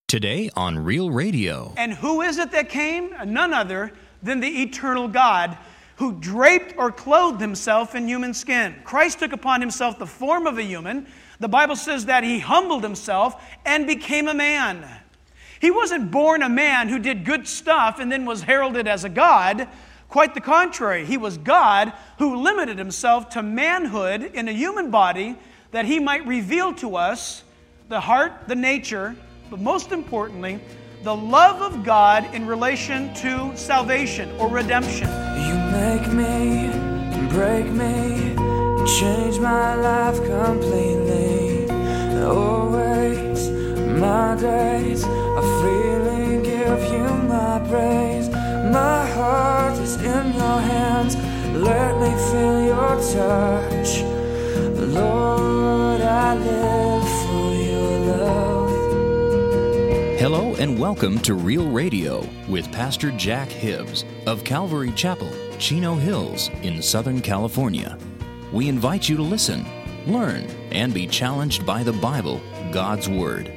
Today on Real Radio. And who is it that came? None other than the eternal God, who draped or clothed himself in human skin. Christ took upon himself the form of a human. The Bible says that he humbled himself and became a man. He wasn't born a man who did good stuff and then was heralded as a God. Quite the contrary. He was God who limited himself to manhood in a human body that he might reveal to us the heart, the nature, but most importantly, the love of God in relation to salvation or redemption. You make me, break me, change my life completely. Always, my days, I freely give you my praise. My heart is in your hands, let me feel your touch. Lord, I live for your love. Hello and welcome to Real Radio with Pastor Jack Hibbs of Calvary Chapel, Chino Hills in Southern California. We invite you to listen, learn, and be challenged by the Bible, God's Word.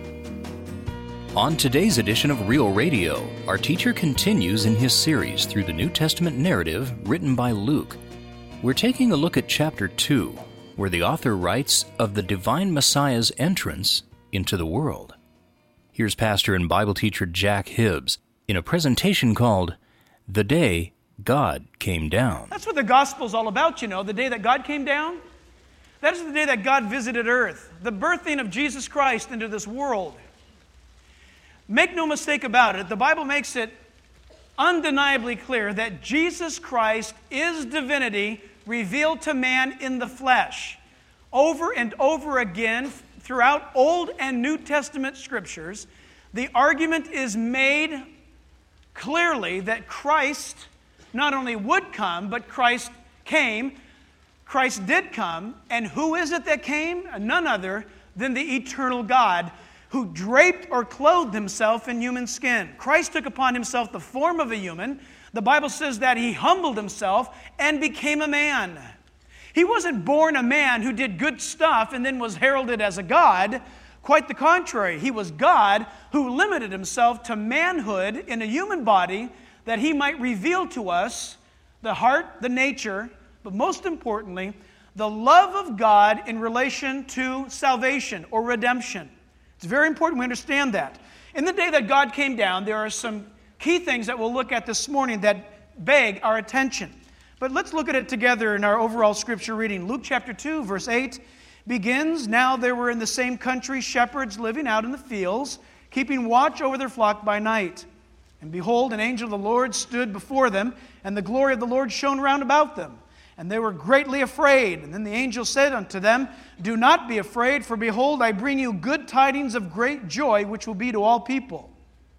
On today's edition of Real Radio, our teacher continues in his series through the New Testament narrative written by Luke. We're taking a look at chapter 2, where the author writes of the divine Messiah's entrance into the world. Here's pastor and Bible teacher Jack Hibbs in a presentation called The Day God Came Down. That's what the gospel's all about, you know, the day that God came down. That is the day that God visited earth, the birthing of Jesus Christ into this world. Make no mistake about it, the Bible makes it undeniably clear that Jesus Christ is divinity revealed to man in the flesh. Over and over again, throughout Old and New Testament scriptures, the argument is made clearly that Christ not only would come, but Christ came. Christ did come. And who is it that came? None other than the eternal God, who draped or clothed himself in human skin. Christ took upon himself the form of a human. The Bible says that he humbled himself and became a man. He wasn't born a man who did good stuff and then was heralded as a God. Quite the contrary. He was God who limited himself to manhood in a human body that he might reveal to us the heart, the nature, but most importantly, the love of God in relation to salvation or redemption. It's very important we understand that. In the day that God came down, there are some key things that we'll look at this morning that beg our attention. But let's look at it together in our overall scripture reading. Luke chapter 2, verse 8 begins, "Now there were in the same country shepherds living out in the fields, keeping watch over their flock by night. And behold, an angel of the Lord stood before them, and the glory of the Lord shone round about them. And they were greatly afraid. And then the angel said unto them, Do not be afraid, for behold, I bring you good tidings of great joy, which will be to all people.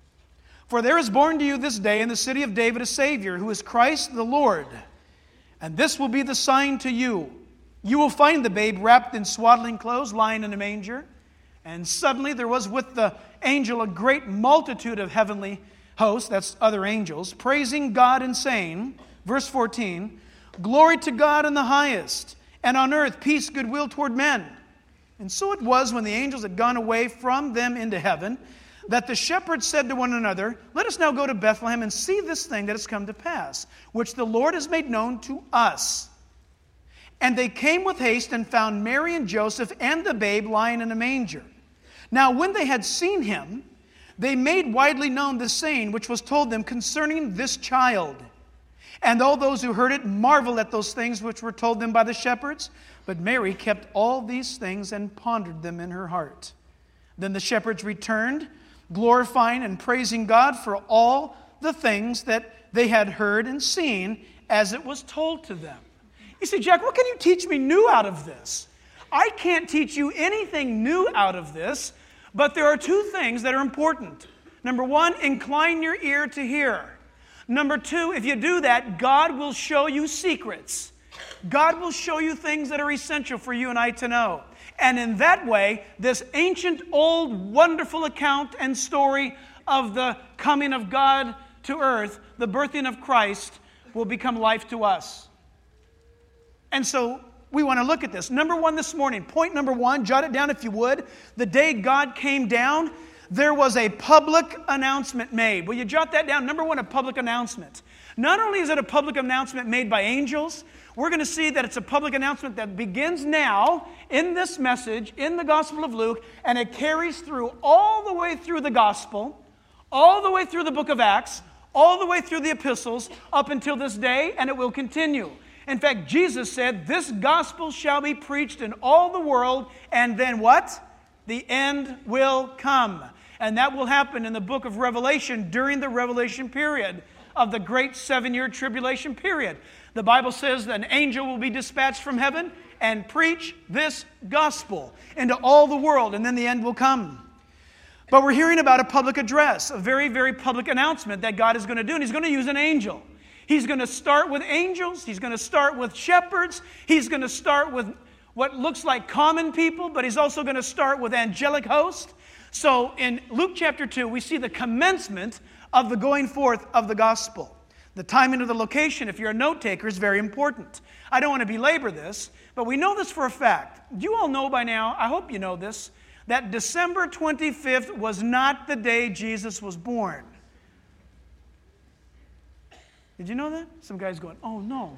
For there is born to you this day in the city of David a Savior, who is Christ the Lord. And this will be the sign to you. You will find the babe wrapped in swaddling clothes, lying in a manger." And suddenly there was with the angel a great multitude of heavenly hosts, that's other angels, praising God and saying, verse 14, "Glory to God in the highest, and on earth peace, goodwill toward men." And so it was when the angels had gone away from them into heaven, that the shepherds said to one another, "Let us now go to Bethlehem and see this thing that has come to pass, which the Lord has made known to us." And they came with haste and found Mary and Joseph and the babe lying in a manger. Now when they had seen him, they made widely known the saying which was told them concerning this child. And all those who heard it marveled at those things which were told them by the shepherds. But Mary kept all these things and pondered them in her heart. Then the shepherds returned, glorifying and praising God for all the things that they had heard and seen as it was told to them. You say, Jack, what can you teach me new out of this? I can't teach you anything new out of this, but there are two things that are important. Number one, incline your ear to hear. Number two, if you do that, God will show you secrets. God will show you things that are essential for you and I to know. And in that way, this ancient, old, wonderful account and story of the coming of God to earth, the birthing of Christ, will become life to us. And so we want to look at this. Number one this morning, point number one, jot it down if you would. The day God came down, there was a public announcement made. Will you jot that down? Number one, a public announcement. Not only is it a public announcement made by angels, we're going to see that it's a public announcement that begins now in this message, in the Gospel of Luke, and it carries through all the way through the Gospel, all the way through the book of Acts, all the way through the epistles, up until this day, and it will continue. In fact, Jesus said, this gospel shall be preached in all the world, and then what? The end will come. And that will happen in the book of Revelation during the Revelation period of the great 7-year tribulation period. The Bible says that an angel will be dispatched from heaven and preach this gospel into all the world, and then the end will come. But we're hearing about a public address, a very, very public announcement that God is going to do, and He's going to use an angel. He's going to start with angels. He's going to start with shepherds. He's going to start with what looks like common people, but He's also going to start with angelic hosts. So in Luke chapter 2, we see the commencement of the going forth of the gospel. The timing of the location, if you're a note taker, is very important. I don't want to belabor this, but we know this for a fact. You all know by now, I hope you know this, that December 25th was not the day Jesus was born. Did you know that? Some guy's going, oh no.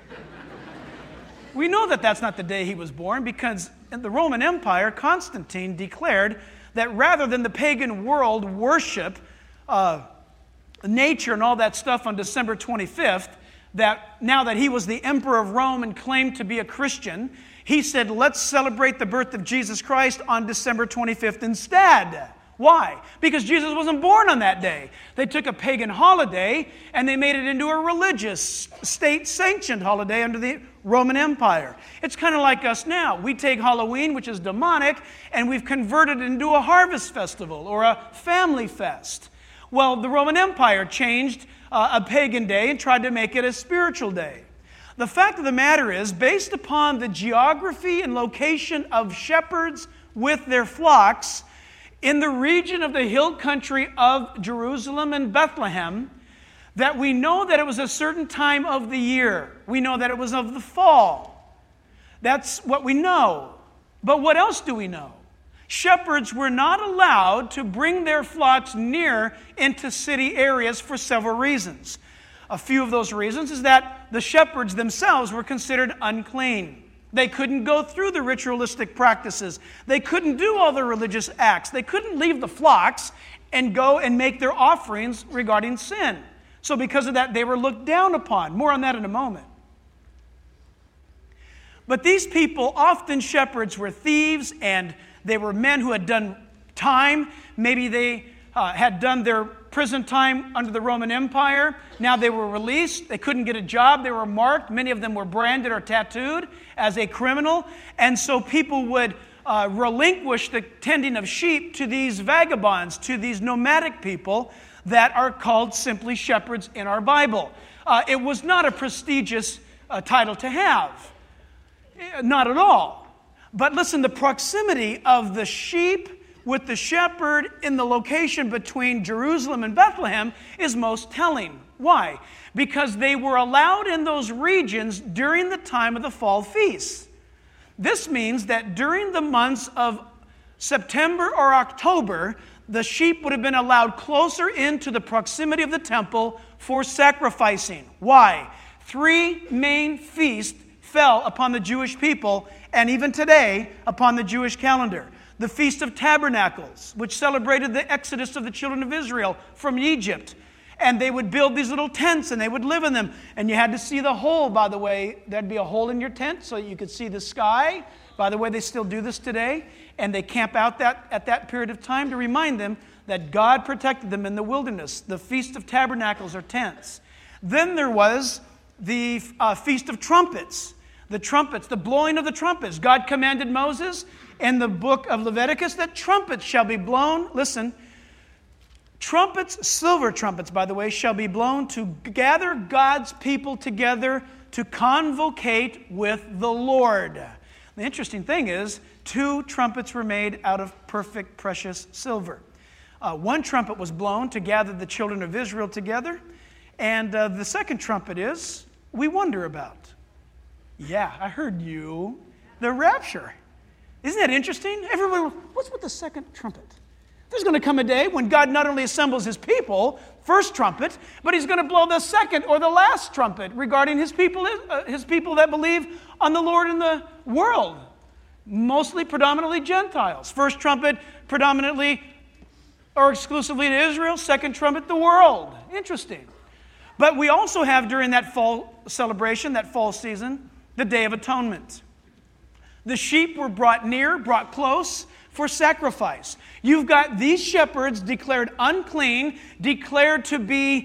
We know that that's not the day He was born because in the Roman Empire, Constantine declared that rather than the pagan world worship nature and all that stuff on December 25th, that now that he was the emperor of Rome and claimed to be a Christian, he said, let's celebrate the birth of Jesus Christ on December 25th instead. Why? Because Jesus wasn't born on that day. They took a pagan holiday and they made it into a religious, state-sanctioned holiday under the Roman Empire. It's kind of like us now. We take Halloween, which is demonic, and we've converted it into a harvest festival or a family fest. Well, the Roman Empire changed a pagan day and tried to make it a spiritual day. The fact of the matter is, based upon the geography and location of shepherds with their flocks in the region of the hill country of Jerusalem and Bethlehem, that we know that it was a certain time of the year. We know that it was of the fall. That's what we know. But what else do we know? Shepherds were not allowed to bring their flocks near into city areas for several reasons. A few of those reasons is that the shepherds themselves were considered unclean. They couldn't go through the ritualistic practices. They couldn't do all the religious acts. They couldn't leave the flocks and go and make their offerings regarding sin. So because of that, they were looked down upon. More on that in a moment. But these people, often shepherds, were thieves, and they were men who had done time. Maybe they had done their prison time under the Roman Empire. Now they were released. They couldn't get a job. They were marked. Many of them were branded or tattooed as a criminal. And so people would relinquish the tending of sheep to these vagabonds, to these nomadic people that are called simply shepherds in our Bible. It was not a prestigious title to have. Not at all. But listen, the proximity of the sheep with the shepherd in the location between Jerusalem and Bethlehem is most telling. Why? Because they were allowed in those regions during the time of the fall feasts. This means that during the months of September or October, the sheep would have been allowed closer into the proximity of the temple for sacrificing. Why? 3 main feasts fell upon the Jewish people, and even today upon the Jewish calendar. The Feast of Tabernacles, which celebrated the exodus of the children of Israel from Egypt. And they would build these little tents and they would live in them. And you had to see the hole, by the way. There'd be a hole in your tent so you could see the sky. By the way, they still do this today. And they camp out at that period of time to remind them that God protected them in the wilderness. The Feast of Tabernacles or tents. Then there was the Feast of Trumpets. The trumpets, the blowing of the trumpets. God commanded Moses in the book of Leviticus that trumpets shall be blown. Listen, trumpets, silver trumpets, by the way, shall be blown to gather God's people together to convocate with the Lord. The interesting thing is, 2 trumpets were made out of perfect, precious silver. 1 trumpet was blown to gather the children of Israel together. And the second trumpet is, we wonder about. Yeah, I heard you. The rapture. Isn't that interesting? Everybody, what's with the second trumpet? There's going to come a day when God not only assembles his people, first trumpet, but he's going to blow the second or the last trumpet regarding his people that believe on the Lord in the world. Mostly, predominantly Gentiles. First trumpet, predominantly or exclusively to Israel. Second trumpet, the world. Interesting. But we also have during that fall celebration, that fall season, the Day of Atonement. The sheep were brought near, brought close for sacrifice. You've got these shepherds declared unclean, declared to be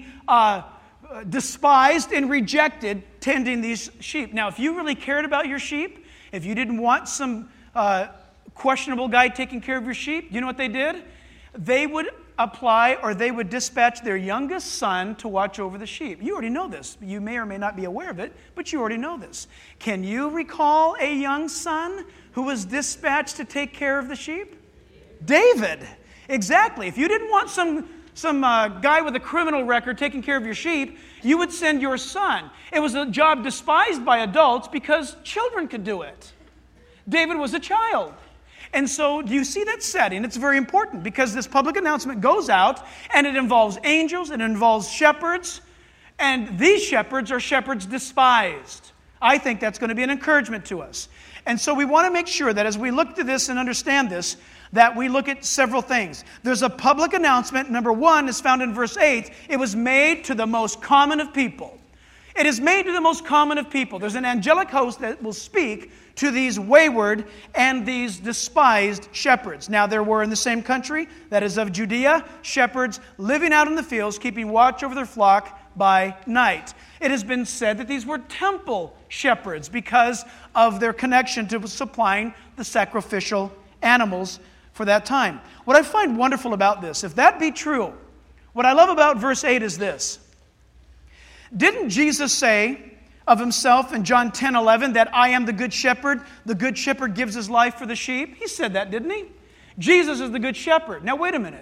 despised and rejected, tending these sheep. Now, if you really cared about your sheep, if you didn't want some questionable guy taking care of your sheep, you know what they did? They would apply or they would dispatch their youngest son to watch over the sheep. You already know this. You may or may not be aware of it, but you already know this. Can you recall a young son who was dispatched to take care of the sheep? David. Exactly. If you didn't want some guy with a criminal record taking care of your sheep, you would send your son. It was a job despised by adults because children could do it. David was a child. And so, do you see that setting? It's very important because this public announcement goes out and it involves angels, it involves shepherds, and these shepherds are shepherds despised. I think that's going to be an encouragement to us. And so we want to make sure that as we look to this and understand this, that we look at several things. There's a public announcement. Number one is found in verse 8. It was made to the most common of people. It is made to the most common of people. There's an angelic host that will speak to these wayward and these despised shepherds. Now there were in the same country, that is of Judea, shepherds living out in the fields, keeping watch over their flock by night. It has been said that these were temple shepherds because of their connection to supplying the sacrificial animals for that time. What I find wonderful about this, if that be true, what I love about verse 8 is this. Didn't Jesus say of himself in John 10:11 that I am the good shepherd gives his life for the sheep? He said that, didn't he? Jesus is the good shepherd. Now wait a minute.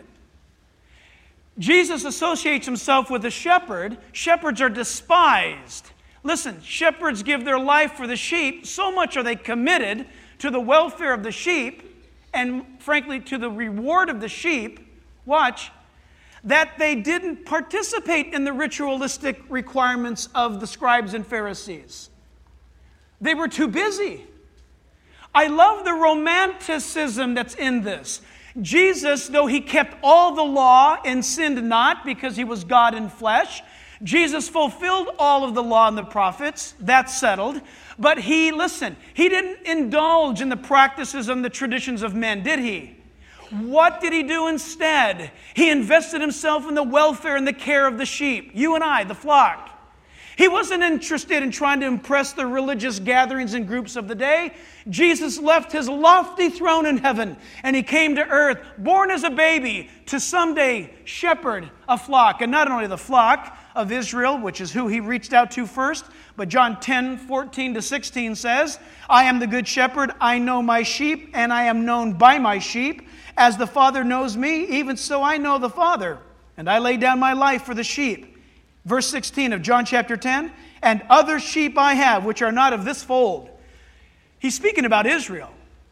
Jesus associates himself with a shepherd. Shepherds are despised. Listen, shepherds give their life for the sheep. So much are they committed to the welfare of the sheep and frankly to the reward of the sheep. Watch. That they didn't participate in the ritualistic requirements of the scribes and Pharisees. They were too busy. I love the romanticism that's in this. Jesus, though he kept all the law and sinned not because he was God in flesh, Jesus fulfilled all of the law and the prophets. That's settled. But he didn't indulge in the practices and the traditions of men, did he? What did he do instead? He invested himself in the welfare and the care of the sheep, you and I, the flock. He wasn't interested in trying to impress the religious gatherings and groups of the day. Jesus left his lofty throne in heaven and he came to earth, born as a baby, to someday shepherd a flock. And not only the flock of Israel, which is who he reached out to first, but John 10:14-16 says, I am the good shepherd, I know my sheep, and I am known by my sheep. As the Father knows me, even so I know the Father, and I lay down my life for the sheep. Verse 16 of John chapter 10, and other sheep I have, which are not of this fold. He's speaking about Israel.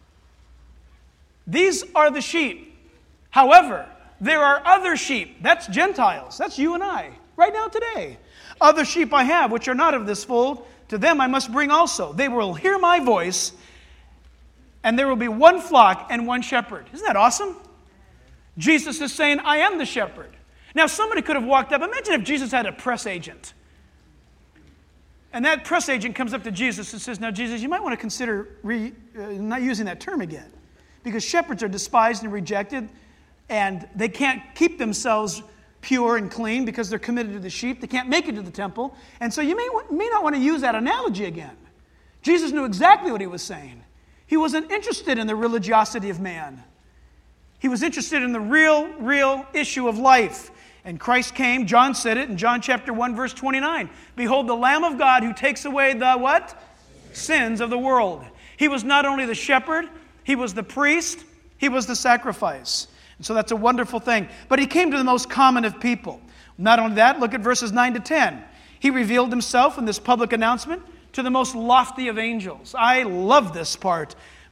These are the sheep. However, there are other sheep. That's Gentiles. That's you and I, right now today. Other sheep I have, which are not of this fold. To them I must bring also. They will hear my voice, and there will be one flock and one shepherd. Isn't that awesome? Jesus is saying, I am the shepherd. Now, somebody could have walked up. Imagine if Jesus had a press agent. And that press agent comes up to Jesus and says, now, Jesus, you might want to consider not using that term again. Because shepherds are despised and rejected, and they can't keep themselves pure and clean because they're committed to the sheep. They can't make it to the temple. And so you may not want to use that analogy again. Jesus knew exactly what he was saying. He wasn't interested in the religiosity of man. He was interested in the real issue of life. And Christ came, John said it in John chapter 1, verse 29. Behold, the Lamb of God who takes away the what? Sins of the world. He was not only the shepherd, he was the priest, he was the sacrifice. And so that's a wonderful thing. But he came to the most common of people. Not only that, look at verses 9-10. He revealed himself in this public announcement to the most lofty of angels. I love this part.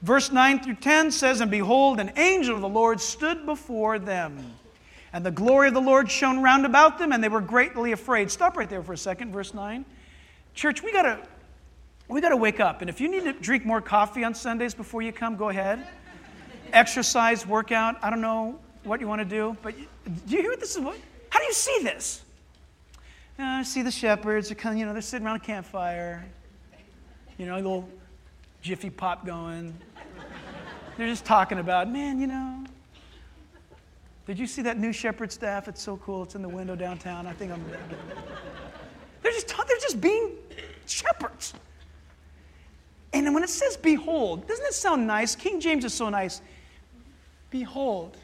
Verse 9 through 10 says, "And behold, an angel of the Lord stood before them. And the glory of the Lord shone round about them, and they were greatly afraid." Stop right there for a second, verse 9. Church, we gotta wake up. And if you need to drink more coffee on Sundays before you come, go ahead. Exercise, workout, I don't know what you want to do. But do you hear what this is? How do you see this? I see the shepherds. They're kind of, they're sitting around a campfire. A little Jiffy Pop going. They're just talking about, man, did you see that new shepherd staff? It's so cool. It's in the window downtown. I think I'm. They're just being shepherds. And then when it says "behold," doesn't it sound nice? King James is so nice. Behold.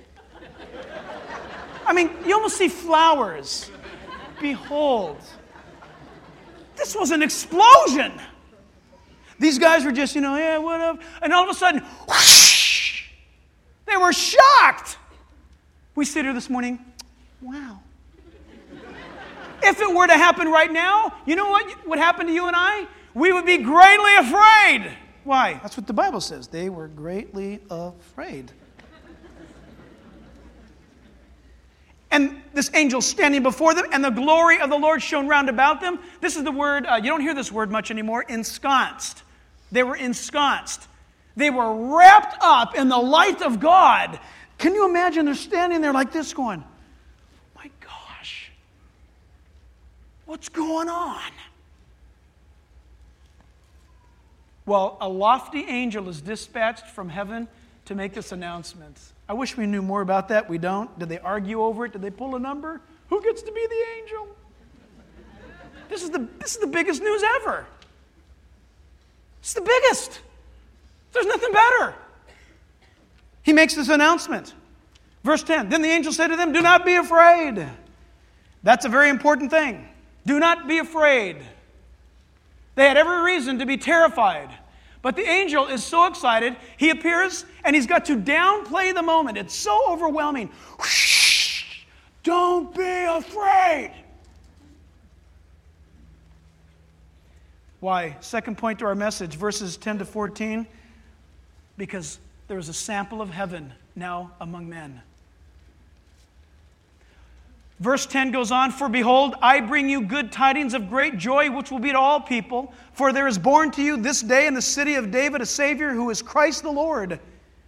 I mean, you almost see flowers. Behold. This was an explosion. These guys were just, yeah, whatever. And all of a sudden, whoosh, they were shocked. We sit here this morning, wow. If it were to happen right now, you know what would happen to you and I? We would be greatly afraid. Why? That's what the Bible says. They were greatly afraid. And this angel standing before them, and the glory of the Lord shone round about them. This is the word, you don't hear this word much anymore, ensconced. They were ensconced. They were wrapped up in the light of God. Can you imagine they're standing there like this going, my gosh, what's going on? Well, a lofty angel is dispatched from heaven to make this announcement. I wish we knew more about that. We don't. Did they argue over it? Did they pull a number? Who gets to be the angel? This is the biggest news ever. It's the biggest. There's nothing better. He makes this announcement. Verse 10, "Then the angel said to them, 'Do not be afraid.'" That's a very important thing. Do not be afraid. They had every reason to be terrified. But the angel is so excited, he appears and he's got to downplay the moment. It's so overwhelming. Whoosh, don't be afraid. Why? Second point to our message, verses 10 to 14. Because there is a sample of heaven now among men. Verse 10 goes on, "For behold, I bring you good tidings of great joy, which will be to all people. For there is born to you this day in the city of David a Savior, who is Christ the Lord.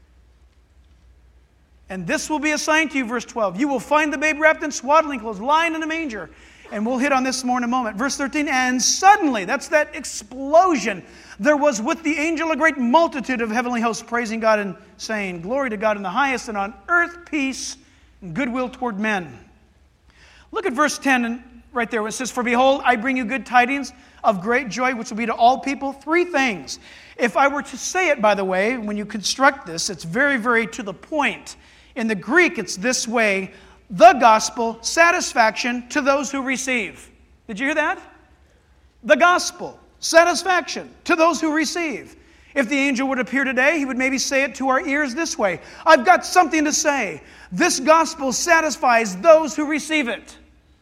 And this will be a sign to you," verse 12. "You will find the babe wrapped in swaddling clothes, lying in a manger." And we'll hit on this more in a moment. Verse 13, "And suddenly," that's that explosion, "there was with the angel a great multitude of heavenly hosts, praising God and saying, 'Glory to God in the highest, and on earth peace and goodwill toward men.'" Look at verse 10 right there. It says, "For behold, I bring you good tidings of great joy, which will be to all people." Three things. If I were to say it, by the way, when you construct this, it's very, very to the point. In the Greek, it's this way: the gospel, satisfaction to those who receive. Did you hear that? The gospel, satisfaction to those who receive. If the angel would appear today, he would maybe say it to our ears this way: "I've got something to say. This gospel satisfies those who receive it."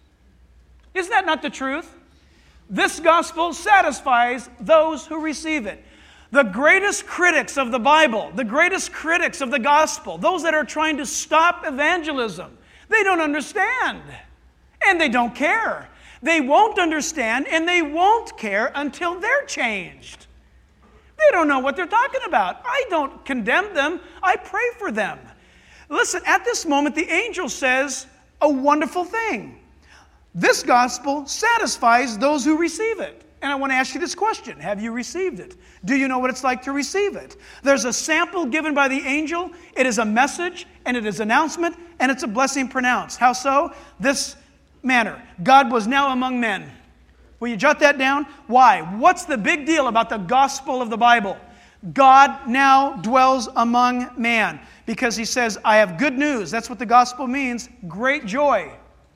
Isn't that not the truth? This gospel satisfies those who receive it. The greatest critics of the Bible, the greatest critics of the gospel, those that are trying to stop evangelism, they don't understand, and they don't care. They won't understand, and they won't care until they're changed. They don't know what they're talking about. I don't condemn them. I pray for them. Listen, at this moment, the angel says a wonderful thing. This gospel satisfies those who receive it. And I want to ask you this question: have you received it? Do you know what it's like to receive it? There's a sample given by the angel. It is a message, and it is an announcement, and it's a blessing pronounced. How so? This manner: God was now among men. Will you jot that down? Why? What's the big deal about the gospel of the Bible? God now dwells among man. Because he says, I have good news. That's what the gospel means. Great joy.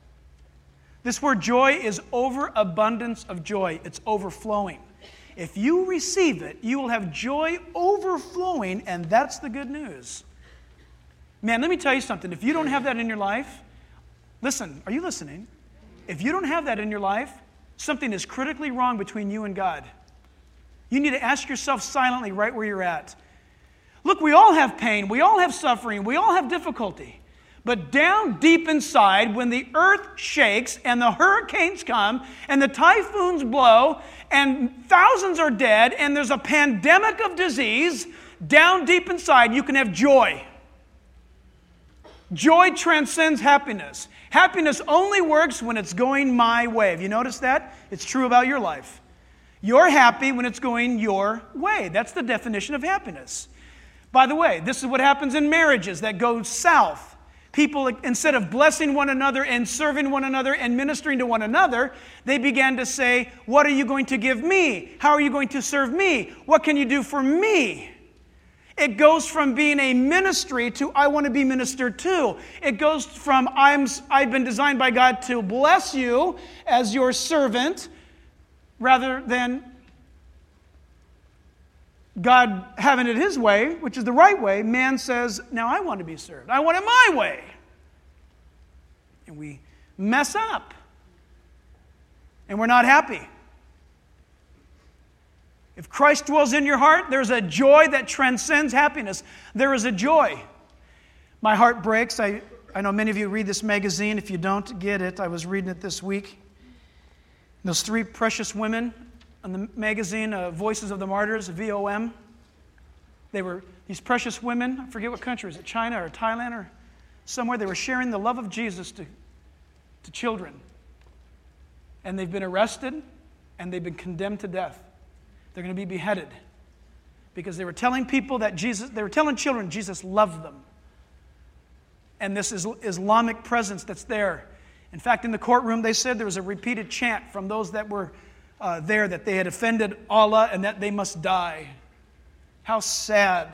This word joy is overabundance of joy. It's overflowing. If you receive it, you will have joy overflowing, and that's the good news. Man, let me tell you something. If you don't have that in your life, listen, are you listening? If you don't have that in your life, something is critically wrong between you and God. You need to ask yourself silently right where you're at. Look, we all have pain, we all have suffering, we all have difficulty. But down deep inside, when the earth shakes and the hurricanes come and the typhoons blow and thousands are dead and there's a pandemic of disease, down deep inside you can have joy. Joy transcends happiness. Happiness only works when it's going my way. Have you noticed that? It's true about your life. You're happy when it's going your way. That's the definition of happiness. By the way, this is what happens in marriages that go south. People, instead of blessing one another and serving one another and ministering to one another, they began to say, what are you going to give me? How are you going to serve me? What can you do for me? It goes from being a ministry to I want to be ministered to. It goes from I've been designed by God to bless you as your servant, rather than God having it His way, which is the right way. Man says, now I want to be served. I want it my way. And we mess up. And we're not happy. If Christ dwells in your heart, there's a joy that transcends happiness. There is a joy. My heart breaks. I know many of you read this magazine. If you don't get it, I was reading it this week. Those three precious women on the magazine, Voices of the Martyrs, VOM. They were these precious women. I forget what country. Is it China or Thailand or somewhere? They were sharing the love of Jesus to children. And they've been arrested and they've been condemned to death. They're going to be beheaded because they were telling people that they were telling children Jesus loved them. And this is Islamic presence that's there. In fact, in the courtroom, they said there was a repeated chant from those that were there that they had offended Allah and that they must die. How sad.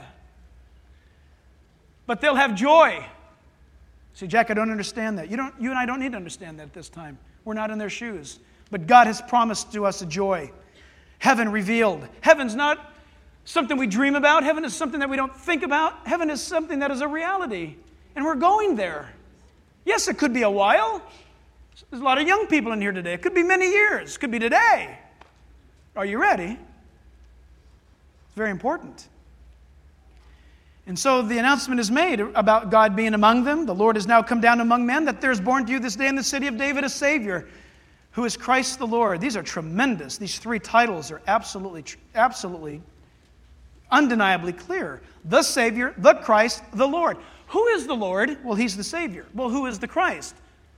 But they'll have joy. See, Jack, I don't understand that. You and I don't need to understand that at this time. We're not in their shoes. But God has promised to us a joy. Heaven revealed. Heaven's not something we dream about. Heaven is something that we don't think about. Heaven is something that is a reality. And we're going there. Yes, it could be a while. There's a lot of young people in here today. It could be many years. It could be today. Are you ready? It's very important. And so the announcement is made about God being among them. The Lord has now come down among men, that there is born to you this day in the city of David a Savior, who is Christ the Lord. These are tremendous. These three titles are absolutely, undeniably clear. The Savior, the Christ, the Lord. Who is the Lord? Well, He's the Savior. Well, who is the Christ?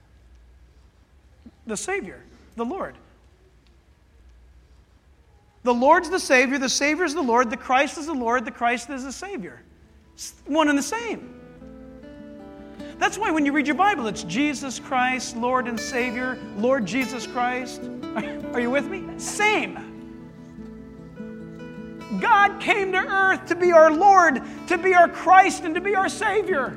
The Savior, the Lord. The Lord's the Savior is the Lord, the Christ is the Lord, the Christ is the Savior. It's one and the same. That's why when you read your Bible, it's Jesus Christ, Lord and Savior, Lord Jesus Christ. Are you with me? Same. God came to earth to be our Lord, to be our Christ, and to be our Savior.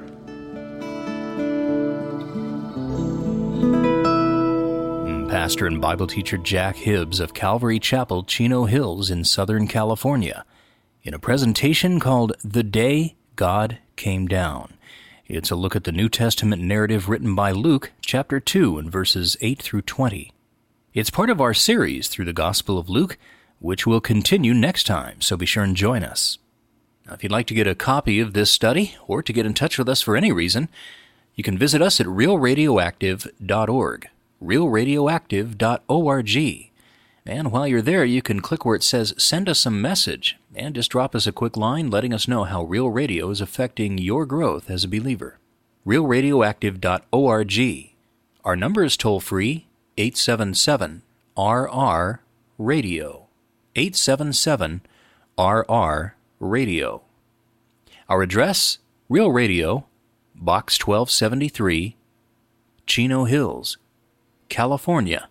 Pastor and Bible teacher Jack Hibbs of Calvary Chapel, Chino Hills in Southern California, in a presentation called The Day God Came Down. It's a look at the New Testament narrative written by Luke, chapter 2, and verses 8 through 20. It's part of our series through the Gospel of Luke, which will continue next time, so be sure and join us. Now, if you'd like to get a copy of this study, or to get in touch with us for any reason, you can visit us at realradioactive.org. realradioactive.org. And while you're there, you can click where it says Send Us a Message, and just drop us a quick line letting us know how Real Radio is affecting your growth as a believer. realradioactive.org. Our number is toll-free, 877-RR-RADIO. 877-RR-RADIO. Our address, Real Radio, Box 1273, Chino Hills, California,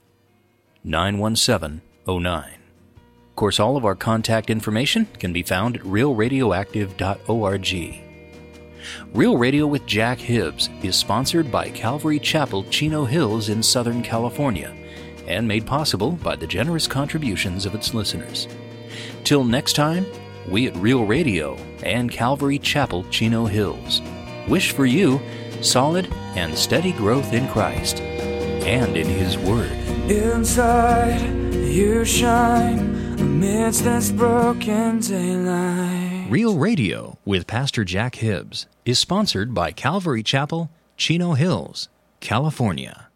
91709. Of course, all of our contact information can be found at realradioactive.org. Real Radio with Jack Hibbs is sponsored by Calvary Chapel, Chino Hills in Southern California, and made possible by the generous contributions of its listeners. Till next time, we at Real Radio and Calvary Chapel, Chino Hills wish for you solid and steady growth in Christ and in His Word. Inside you shine amidst this broken daylight. Real Radio with Pastor Jack Hibbs is sponsored by Calvary Chapel, Chino Hills, California.